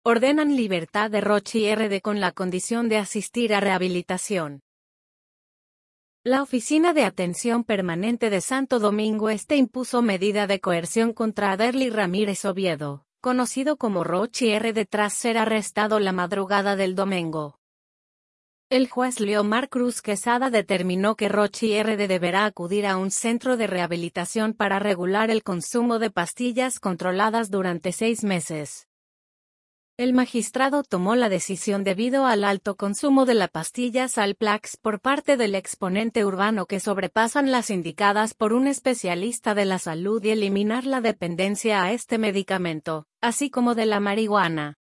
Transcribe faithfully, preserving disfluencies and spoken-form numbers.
Ordenan libertad de Rochi R D con la condición de asistir a rehabilitación. La Oficina de Atención Permanente de Santo Domingo Este impuso medida de coerción contra Aderly Ramírez Oviedo, conocido como Rochi R D, tras ser arrestado la madrugada del domingo. El juez Leomar Cruz Quesada determinó que Rochi R D deberá acudir a un centro de rehabilitación para regular el consumo de pastillas controladas durante seis meses. El magistrado tomó la decisión debido al alto consumo de la pastilla Salplax por parte del exponente urbano, que sobrepasan las indicadas por un especialista de la salud, y eliminar la dependencia a este medicamento, así como de la marihuana.